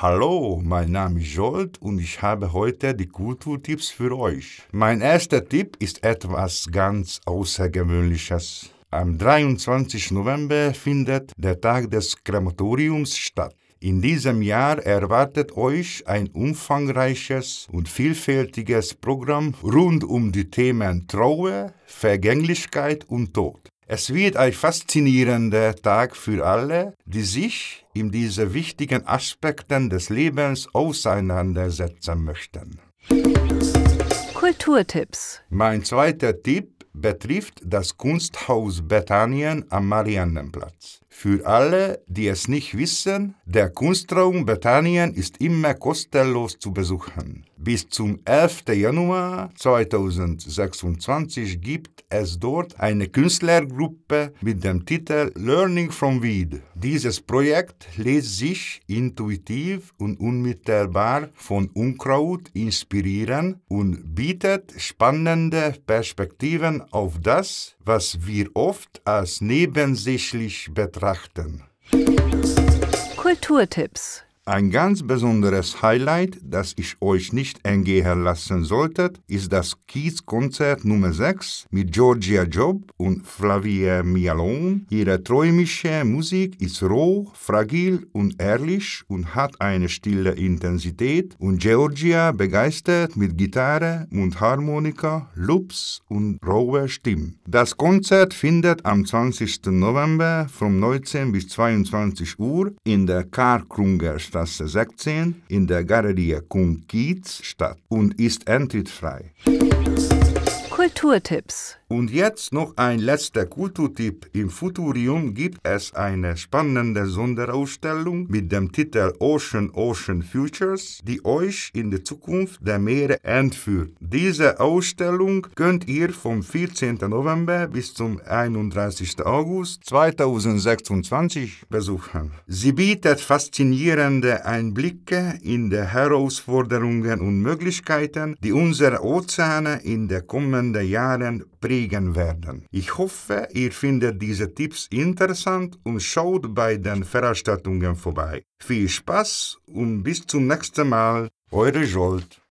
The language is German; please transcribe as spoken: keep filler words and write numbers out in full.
Hallo, mein Name ist Jolt und ich habe heute die Kulturtipps für euch. Mein erster Tipp ist etwas ganz Außergewöhnliches. Am dreiundzwanzigsten November findet der Tag des Krematoriums statt. In diesem Jahr erwartet euch ein umfangreiches und vielfältiges Programm rund um die Themen Trauer, Vergänglichkeit und Tod. Es wird ein faszinierender Tag für alle, die sich in diese wichtigen Aspekten des Lebens auseinandersetzen möchten. Kulturtipps. Mein zweiter Tipp betrifft das Kunsthaus Bethanien am Mariannenplatz. Für alle, die es nicht wissen, der Kunstraum Bethanien ist immer kostenlos zu besuchen. Bis zum elften Januar zweitausendsechsundzwanzig gibt es dort eine Künstlergruppe mit dem Titel Learning from Weed. Dieses Projekt lässt sich intuitiv und unmittelbar von Unkraut inspirieren und bietet spannende Perspektiven auf das, was wir oft als nebensächlich betrachten. Kulturtipps. Ein ganz besonderes Highlight, das ich euch nicht entgehen lassen sollte, ist das Kiez-Konzert Nummer sechs mit Georgia Job und Flavia Mialon. Ihre träumische Musik ist roh, fragil und ehrlich und hat eine stille Intensität, und Georgia begeistert mit Gitarre, Mundharmonika, Loops und roher Stimme. Das Konzert findet am zwanzigsten November von neunzehn bis zweiundzwanzig Uhr in der Karl-Krunger Straße sechzehn in der Galerie Kunst Kiez statt und ist eintrittsfrei. Kulturtipps. Und jetzt noch ein letzter Kulturtipp. Im Futurium gibt es eine spannende Sonderausstellung mit dem Titel Ocean Ocean Futures, die euch in die Zukunft der Meere entführt. Diese Ausstellung könnt ihr vom vierzehnten November bis zum einunddreißigsten August zweitausendsechsundzwanzig besuchen. Sie bietet faszinierende Einblicke in die Herausforderungen und Möglichkeiten, die unsere Ozeane in den kommenden Jahren prägen werden. Ich hoffe, ihr findet diese Tipps interessant und schaut bei den Veranstaltungen vorbei. Viel Spaß und bis zum nächsten Mal, eure Jolt.